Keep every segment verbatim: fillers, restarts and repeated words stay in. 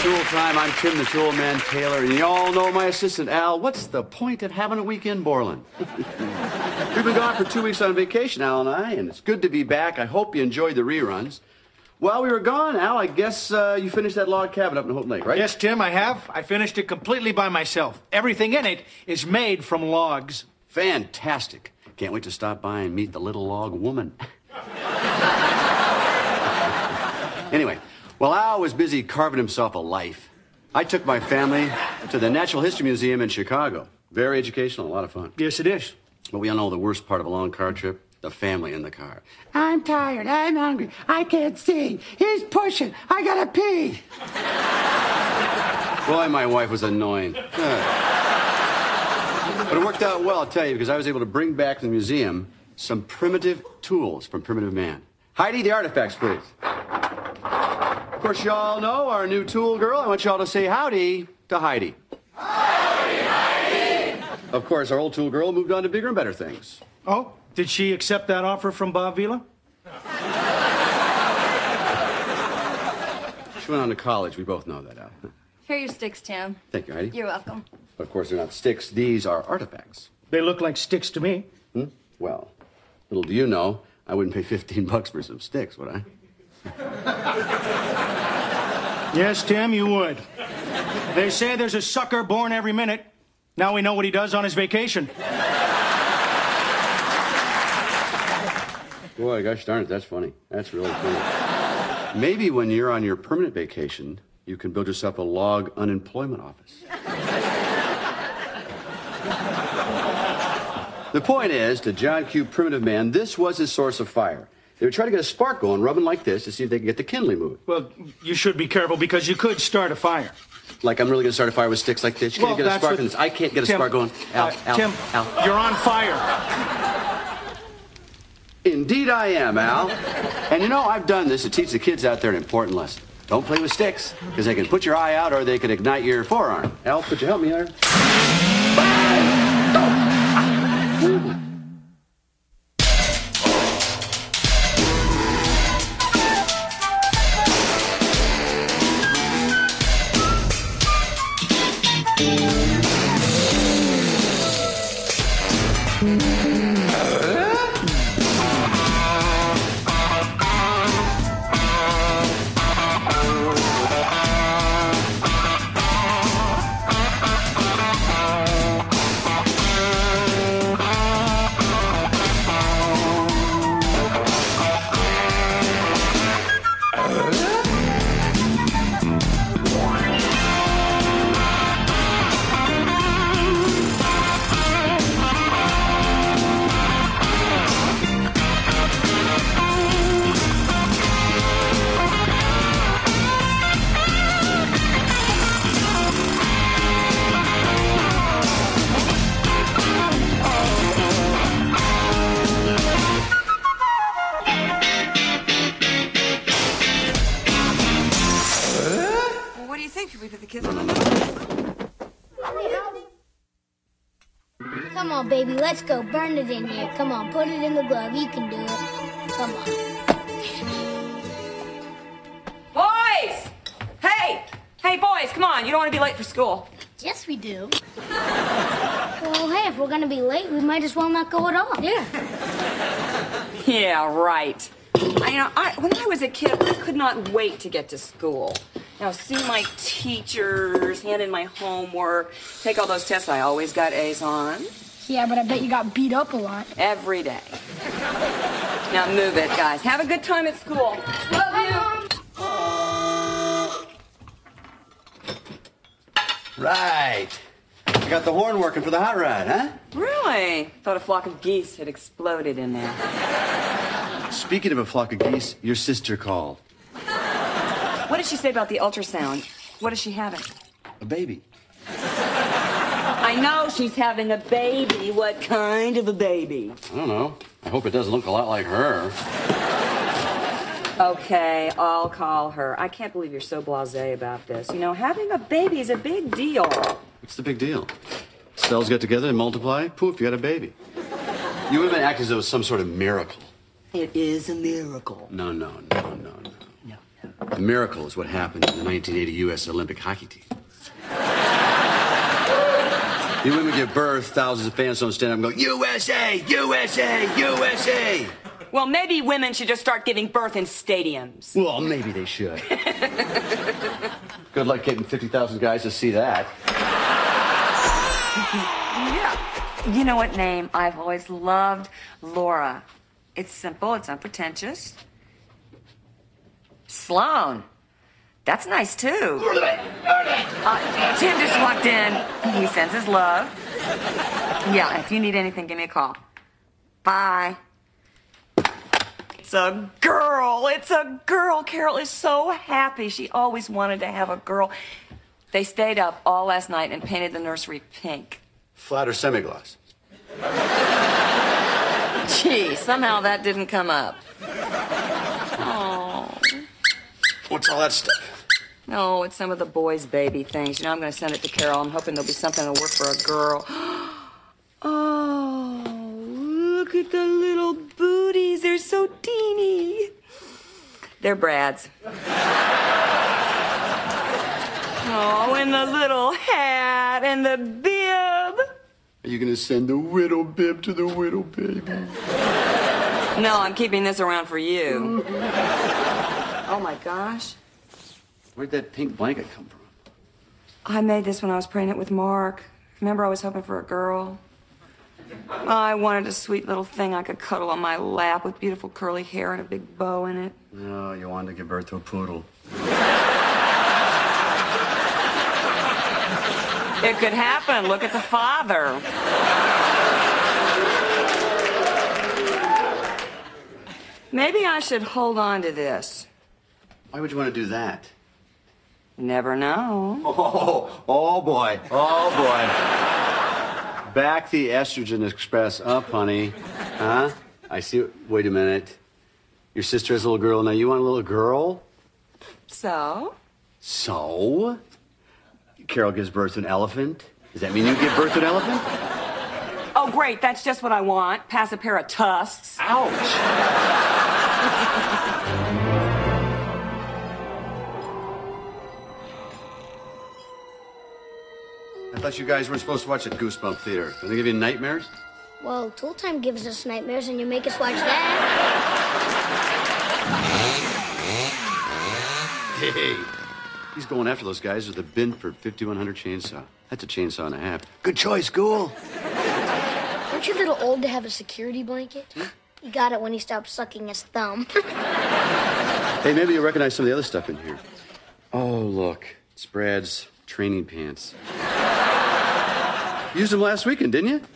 Tool Time. I'm Tim the Tool Man Taylor, and you all know my assistant, Al. What's the point of having a week in Borland? We've been gone for two weeks on vacation, Al and I, and it's good to be back. I hope you enjoyed the reruns. While we were gone, Al, I guess uh, you finished that log cabin up in Houghton Lake, right? Yes, Tim, I have. I finished it completely by myself. Everything in it is made from logs. Fantastic. Can't wait to stop by and meet the little log woman. Anyway, while Al was busy carving himself a life, I took my family to the Natural History Museum in Chicago. Very educational, a lot of fun. Yes, it is. But we all know the worst part of a long car trip, the family in the car. I'm tired, I'm hungry, I can't see. He's pushing, I gotta pee. Boy, my wife was annoying. But it worked out well, I'll tell you, because I was able to bring back to the museum some primitive tools from primitive man. Heidi, the artifacts, please. Of course, you all know our new tool girl. I want you all to say howdy to Heidi. Howdy, Heidi! Of course, our old tool girl moved on to bigger and better things. Oh, did she accept that offer from Bob Vila? She went on to college. We both know that, Al. Here are your sticks, Tim. Thank you, Heidi. You're welcome. But of course, they're not sticks. These are artifacts. They look like sticks to me. Hmm? Well, little do you know, I wouldn't pay fifteen bucks for some sticks, would I? Yes, Tim, you would. They say there's a sucker born every minute. Now we know what he does on his vacation. Boy, gosh darn it, that's funny. That's really funny. Maybe when you're on your permanent vacation, you can build yourself a log unemployment office. The point is, to John Q. Primitive Man, this was his source of fire. They would try to get a spark going, rubbing like this, to see if they could get the kindling moving. Well, you should be careful because you could start a fire. Like I'm really going to start a fire with sticks like this? You Well, can't get a that's spark what- in this. I can't get a Tim, spark going. Al, uh, Al, Tim, Al. you're on fire. Indeed I am, Al. And you know, I've done this to teach the kids out there an important lesson. Don't play with sticks, because they can put your eye out or they can ignite your forearm. Al, could you help me there? Come on, baby, let's go. Burn it in here. Come on, put it in the glove. You can do it. Come on. Boys! Hey! Hey, boys, come on. You don't want to be late for school. Yes, we do. Well, hey, if we're going to be late, we might as well not go at all. Yeah. Yeah, right. I, you know, I, when I was a kid, I could not wait to get to school. You know, see my teachers, hand in my homework, take all those tests I always got A's on. Yeah, but I bet you got beat up a lot. Every day. Now move it, guys. Have a good time at school. Love you. Right. I got the horn working for the hot rod, huh? Really? Thought a flock of geese had exploded in there. Speaking of a flock of geese, your sister called. What did she say about the ultrasound? What is she having? A baby. I know she's having a baby. What kind of a baby? I don't know. I hope it doesn't look a lot like her. Okay, I'll call her. I can't believe you're so blasé about this. You know, having a baby is a big deal. What's the big deal? Cells get together and multiply, poof, you got a baby. You women act as though it was some sort of miracle. It is a miracle. No, no, no, no, no. No, no. A miracle is what happened in the nineteen eighty U S Olympic hockey team. You women give birth, thousands of fans don't stand up and go, U S A, U S A, U S A. Well, maybe women should just start giving birth in stadiums. Well, maybe they should. Good luck getting fifty thousand guys to see that. Yeah. You know what name I've always loved? Laura. It's simple, it's unpretentious. Sloan. That's nice, too. Uh, Tim just walked in. He sends his love. Yeah, if you need anything, give me a call. Bye. It's a girl. It's a girl. Carol is so happy. She always wanted to have a girl. They stayed up all last night and painted the nursery pink. Flat or semi-gloss? Gee, somehow that didn't come up. Oh. What's all that stuff? No, it's some of the boys' baby things. You know, I'm going to send it to Carol. I'm hoping there'll be something that'll work for a girl. Oh, look at the little booties. They're so teeny. They're Brad's. Oh, and the little hat and the bib. Are you going to send the widow bib to the widow baby? No, I'm keeping this around for you. Oh, my gosh. Where'd that pink blanket come from? I made this when I was pregnant with Mark. Remember, I was hoping for a girl. I wanted a sweet little thing I could cuddle on my lap with beautiful curly hair and a big bow in it. No, you wanted to give birth to a poodle. It could happen. Look at the father. Maybe I should hold on to this. Why would you want to do that? Never know. Oh, oh boy. Oh boy. Back the estrogen express up, honey. Huh? I see. Wait a minute. Your sister has a little girl. Now you want a little girl? So? So? Carol gives birth to an elephant? Does that mean you give birth to an elephant? Oh, great. That's just what I want. Pass a pair of tusks. Ouch. I thought you guys weren't supposed to watch at Goosebump Theater. Don't they give you nightmares? Well, Tool Time gives us nightmares and you make us watch that. Hey, he's going after those guys with a Binford fifty-one hundred chainsaw. That's a chainsaw and a half. Good choice, Ghoul. Aren't you a little old to have a security blanket? He got it when he stopped sucking his thumb. Hey, maybe you'll recognize some of the other stuff in here. Oh, look. It's Brad's training pants. You used them last weekend, didn't you?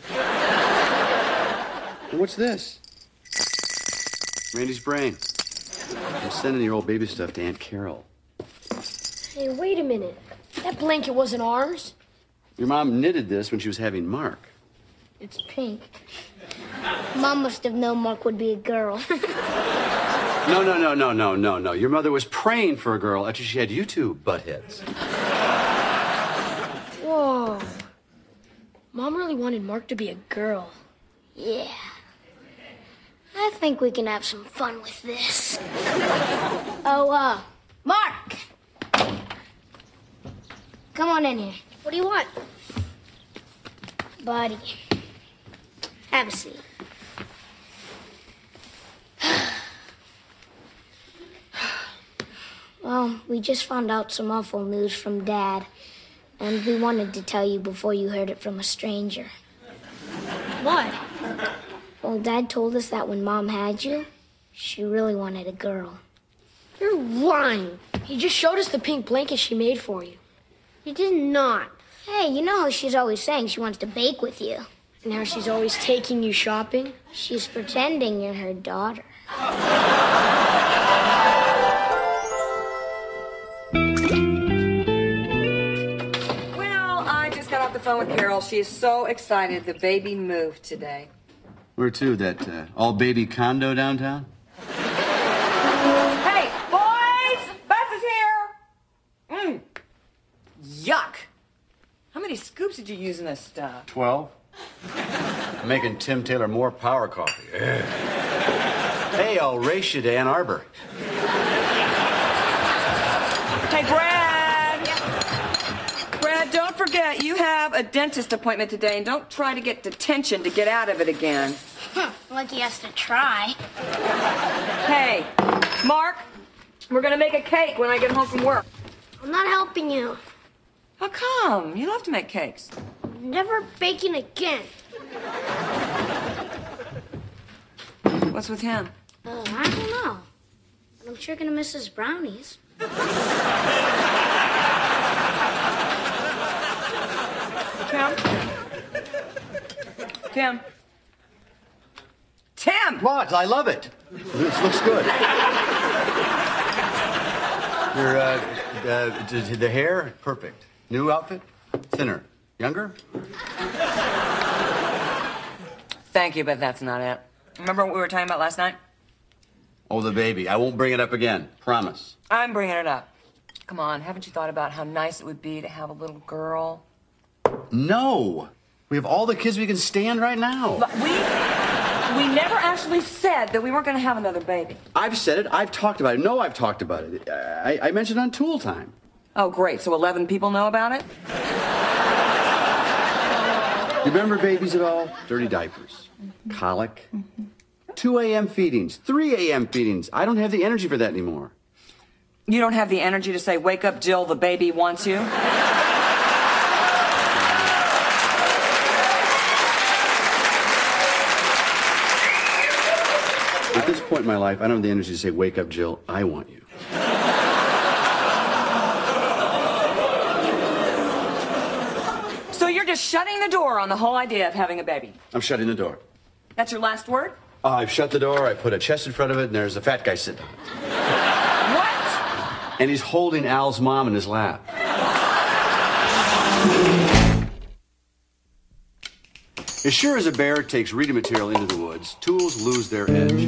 And what's this? Randy's brain. I'm sending your old baby stuff to Aunt Carol. Hey, wait a minute. That blanket wasn't ours. Your mom knitted this when she was having Mark. It's pink. Mom must have known Mark would be a girl. No, no, no, no, no, no, no. Your mother was praying for a girl after she had you two butt heads. Whoa. Mom really wanted Mark to be a girl. Yeah. I think we can have some fun with this. Oh, uh, Mark! Come on in here. What do you want? Buddy. Have a seat. Well, we just found out some awful news from Dad, and we wanted to tell you before you heard it from a stranger. What? Well, Dad told us that when Mom had you, she really wanted a girl. You're lying. He just showed us the pink blanket she made for you. He did not. Hey, you know how she's always saying she wants to bake with you. And how she's always taking you shopping? She's pretending you're her daughter. Well, I just got off the phone with Carol. She is so excited the baby moved today. Where to? That uh, all-baby condo downtown? Hey, boys! Bus is here! Mmm. Yuck. How many scoops did you use in this stuff? Twelve. Making Tim Taylor more power coffee. Hey, I'll race you to Ann Arbor. Hey, Brad. Brad, don't forget, you have a dentist appointment today, and don't try to get detention to get out of it again. Like he has to try. Hey, Mark, we're going to make a cake when I get home from work. I'm not helping you. How come? You love to make cakes. Never baking again. What's with him? Uh, I don't know. But I'm sure gonna miss his brownies. Tim? Tim? Tim! What? I love it. This looks good. Your, uh, uh, the, the hair, perfect. New outfit? Thinner. Younger? Thank you, but that's not it. Remember what we were talking about last night? Oh, the baby. I won't bring it up again. Promise. I'm bringing it up. Come on, haven't you thought about how nice it would be to have a little girl? No. We have all the kids we can stand right now. But we, we never actually said that we weren't going to have another baby. I've said it. I've talked about it. No, I've talked about it. I, I mentioned it on Tool Time. Oh, great. So eleven people know about it? You remember babies at all? Dirty diapers. Colic. two a.m. feedings. three a.m. feedings. I don't have the energy for that anymore. You don't have the energy to say, wake up, Jill, the baby wants you? At this point in my life, I don't have the energy to say, wake up, Jill, I want you. So you're just shutting the door on the whole idea of having a baby? I'm shutting the door. That's your last word? Uh, I've shut the door, I put a chest in front of it, and there's a fat guy sitting. What? And he's holding Al's mom in his lap. As sure as a bear takes reading material into the woods, tools lose their edge.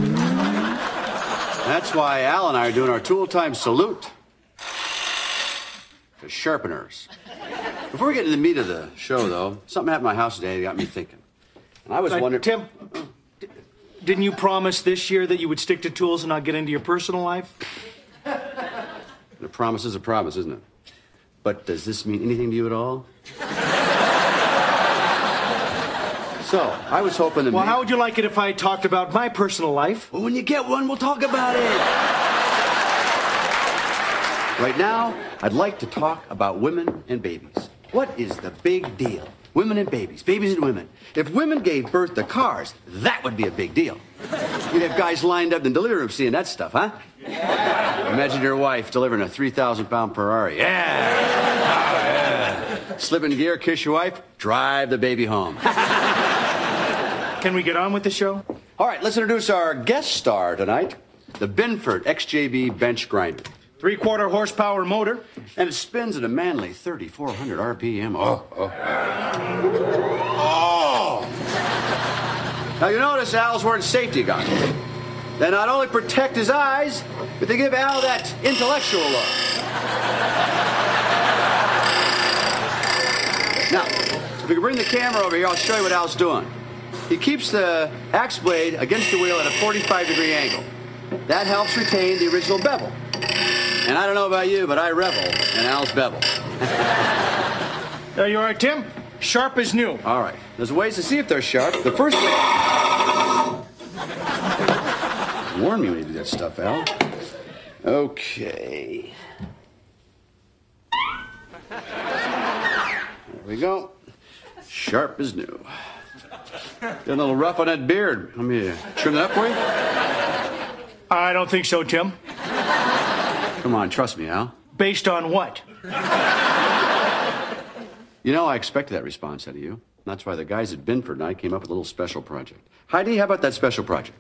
That's why Al and I are doing our Tool Time salute to sharpeners. Before we get into the meat of the show, though, something happened at my house today that got me thinking. And I was Uh, wondering... Tim, d- didn't you promise this year that you would stick to tools and not get into your personal life? A promise is a promise, isn't it? But does this mean anything to you at all? So, I was hoping that... Well, maybe... how would you like it if I talked about my personal life? Well, when you get one, we'll talk about it. Right now, I'd like to talk about women and babies. What is the big deal? Women and babies, babies and women. If women gave birth to cars, that would be a big deal. You'd have guys lined up in the delivery room seeing that stuff, huh? Imagine your wife delivering a three thousand pound Ferrari. Yeah. Oh, yeah. Slip in gear, kiss your wife, drive the baby home. Can we get on with the show? All right, let's introduce our guest star tonight, the Binford X J B bench grinder. Three-quarter horsepower motor. And it spins at a manly thirty-four hundred R P M. Oh, oh. Oh! Now, you notice Al's wearing safety goggles. They not only protect his eyes, but they give Al that intellectual look. Now, if we can bring the camera over here, I'll show you what Al's doing. He keeps the axe blade against the wheel at a forty-five degree angle. That helps retain the original bevel. And I don't know about you, but I revel in Al's bevel. There you are, Tim. Sharp as new. All right. There's ways to see if they're sharp. The first way... Warn me when you do that stuff, Al. Okay. There we go. Sharp as new. Got a little rough on that beard. Let me trim that up for you. I don't think so, Tim. Come on, trust me, Al. Based on what? You know, I expected that response out of you. That's why the guys at Binford and I came up with a little special project. Heidi, how about that special project?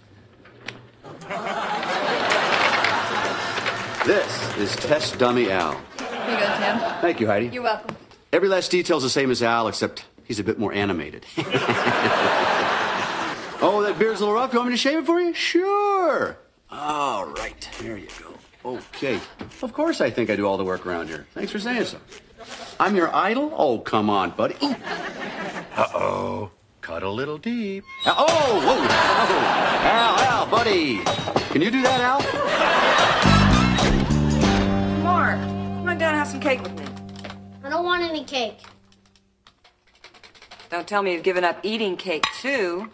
This is Test Dummy Al. Here you go, Tim. Thank you, Heidi. You're welcome. Every last detail's the same as Al, except he's a bit more animated. Oh, that beard's a little rough. You want me to shave it for you? Sure. All right. There you go. Okay. Of course I think I do all the work around here. Thanks for saying so. I'm your idol? Oh, come on, buddy. Uh-oh. Cut a little deep. Al- oh, whoa. Oh. Al, Al, buddy. Can you do that, Al? Mark. cake with me. I don't want any cake. Don't tell me you've given up eating cake, too.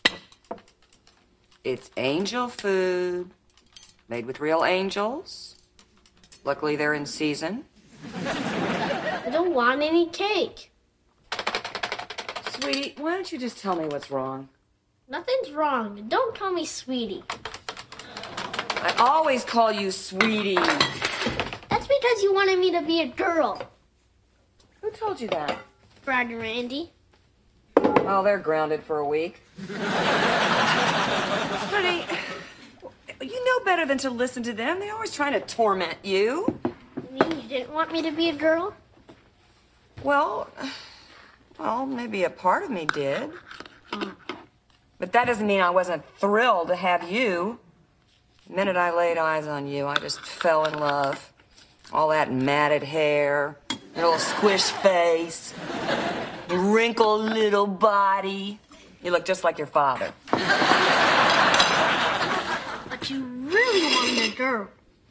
It's angel food. Made with real angels. Luckily, they're in season. I don't want any cake. Sweetie, why don't you just tell me what's wrong? Nothing's wrong. Don't call me sweetie. I always call you sweetie. That's because you wanted me to be a girl. Who told you that? Brad and Randy. Well, they're grounded for a week. Honey, you know better than to listen to them. They're always trying to torment you. You mean you didn't want me to be a girl? Well, well, maybe a part of me did. But that doesn't mean I wasn't thrilled to have you. The minute I laid eyes on you, I just fell in love. All that matted hair, your little squish face, wrinkled little body. You look just like your father. But you really wanted a girl.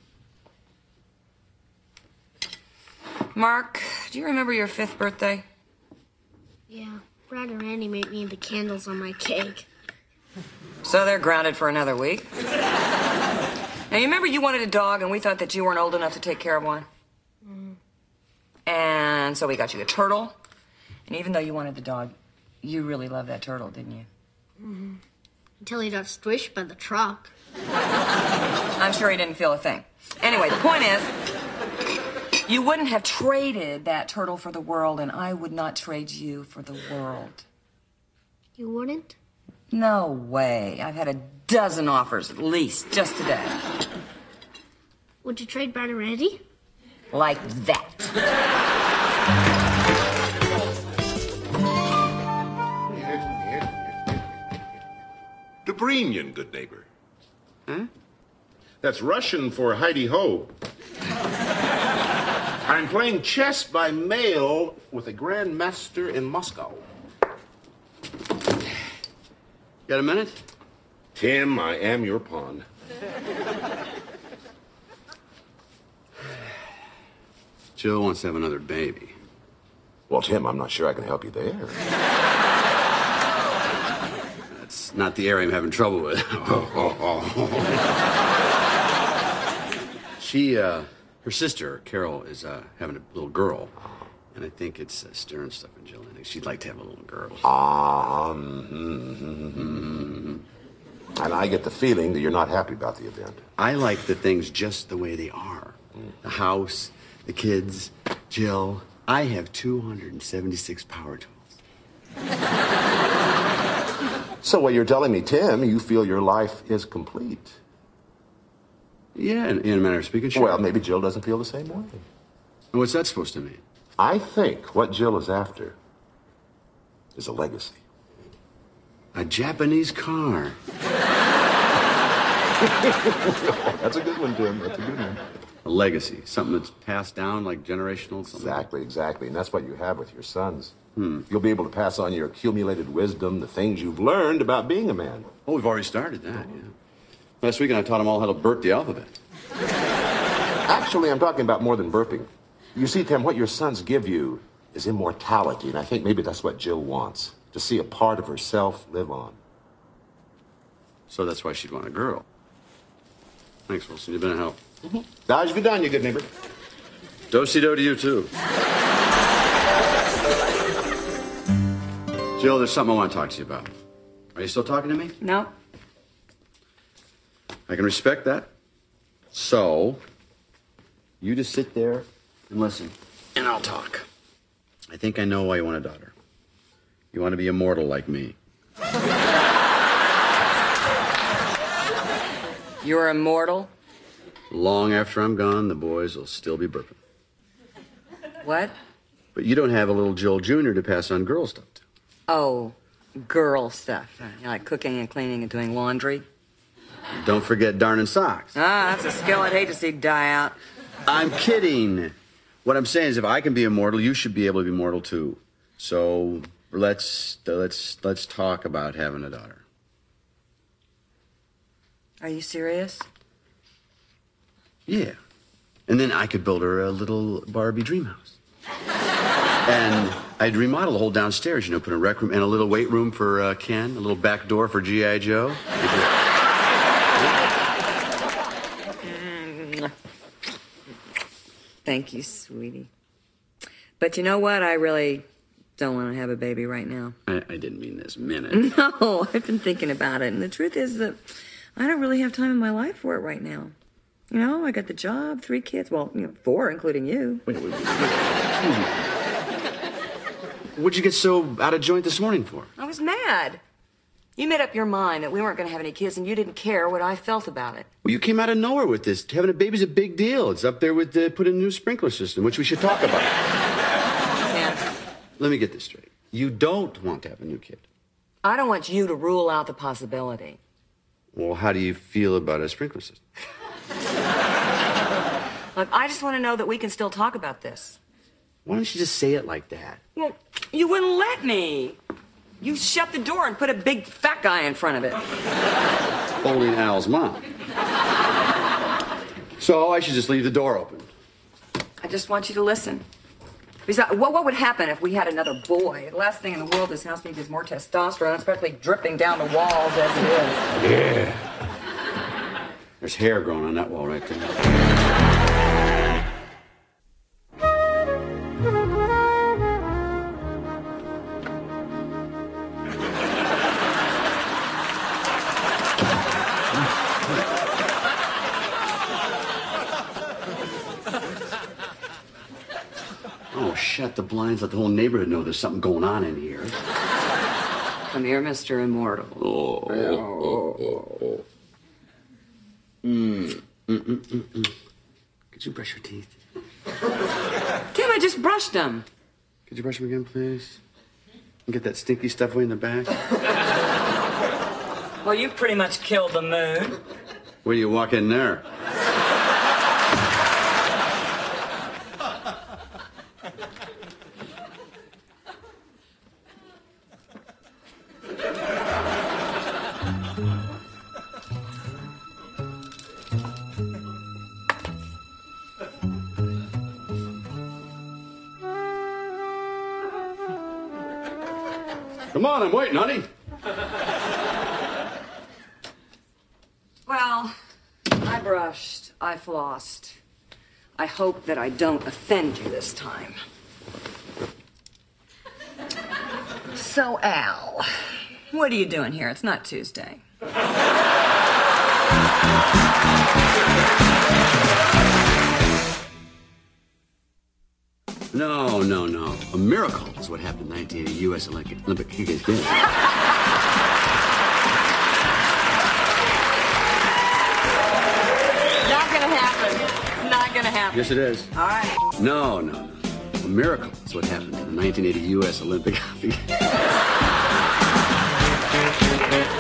Mark, do you remember your fifth birthday? Yeah, Brad and Randy made me the candles on my cake. So they're grounded for another week. Now, you remember you wanted a dog, and we thought that you weren't old enough to take care of one? Mm-hmm. And so we got you a turtle. And even though you wanted the dog, you really loved that turtle, didn't you? Mm-hmm. Until he got squished by the truck. I'm sure he didn't feel a thing. Anyway, the point is, you wouldn't have traded that turtle for the world, and I would not trade you for the world. You wouldn't? No way. I've had a dozen offers at least just today. Would you trade Brad and Randy? Like that. Dobrenian, good neighbor. Huh? That's Russian for Heidi Ho. I'm playing chess by mail with a grandmaster in Moscow. Got a minute? Tim, I am your pawn. Jill wants to have another baby. Well, Tim, I'm not sure I can help you there. That's not the area I'm having trouble with. she, uh, her sister, Carol, is uh, having a little girl. And I think it's uh, stirring stuff in Jill. I think she'd like to have a little girl. Um, mm-hmm. And I get the feeling that you're not happy about the event. I like the things just the way they are. Mm. The house, the kids, Jill. I have two hundred seventy-six power tools. So what you're telling me, Tim, you feel your life is complete. Yeah, in, in a manner of speaking, sure. Well, maybe Jill doesn't feel the same way. What's that supposed to mean? I think what Jill is after is a legacy. A Japanese car. That's a good one, Tim. That's a good one. A legacy. Something that's passed down, like generational. Something. Exactly, exactly. And that's what you have with your sons. Hmm. You'll be able to pass on your accumulated wisdom, the things you've learned about being a man. Oh, we've already started that, yeah. Last weekend I taught them all how to burp the alphabet. Actually, I'm talking about more than burping. You see, Tim, what your sons give you is immortality, and I think maybe that's what Jill wants, to see a part of herself live on. So that's why she'd want a girl. Thanks, Wilson. You've been a help. Mm-hmm. Dodge vidanya, good neighbor. Do-si-do to you, too. Jill, there's something I want to talk to you about. Are you still talking to me? No. I can respect that. So, you just sit there and listen, and I'll talk. I think I know why you want a daughter. You want to be immortal like me. You're immortal? Long after I'm gone, the boys will still be burping. What? But you don't have a little Joel Junior to pass on girl stuff to. Oh, girl stuff. You like cooking and cleaning and doing laundry? Don't forget darning socks. Ah, that's a skill I'd hate to see die out. I'm kidding. What I'm saying is if I can be immortal, you should be able to be immortal too. So let's let's let's talk about having a daughter. Are you serious? Yeah. And then I could build her a little Barbie dream house. And I'd remodel the whole downstairs, you know, put a rec room and a little weight room for uh, Ken, a little back door for G I. Joe. Thank you, sweetie. But you know what? I really don't want to have a baby right now. I, I didn't mean this minute. No, I've been thinking about it. And the truth is that I don't really have time in my life for it right now. You know, I got the job, three kids. Well, you know, four, including you. Wait, wait, wait. Excuse me. What'd you get so out of joint this morning for? I was mad. You made up your mind that we weren't going to have any kids, and you didn't care what I felt about it. Well, you came out of nowhere with this. Having a baby's a big deal. It's up there with uh, putting a new sprinkler system, which we should talk about. Sam. Let me get this straight. You don't want to have a new kid. I don't want you to rule out the possibility. Well, how do you feel about a sprinkler system? Look, I just want to know that we can still talk about this. Why don't you just say it like that? Well, you wouldn't let me. You shut the door and put a big fat guy in front of it. Holding Al's mom. So I should just leave the door open. I just want you to listen. Besides, what, what would happen if we had another boy? The last thing in the world this house needs is more testosterone, especially dripping down the walls as it is. Yeah. There's hair growing on that wall right there. Oh, shut the blinds. Let the whole neighborhood know there's something going on in here. Come here, Mister Immortal. Oh, oh, oh, oh. Mm. Mm, mm, mm, mm. Could you brush your teeth? Tim, I just brushed them. Could you brush them again, please? And get that stinky stuff way in the back? Well, you've pretty much killed the mood. Where do you walk in there? Come on, I'm waiting, honey. Well, I brushed, I flossed. I hope that I don't offend you this time. So, Al, what are you doing here? It's not Tuesday. No, no, no. A miracle is what happened in nineteen eighty U S Olympic Olympic Games. Not gonna happen. It's not gonna happen. Yes, it is. All right. No, no, no. A miracle is what happened in the nineteen eighty U S Olympic Games.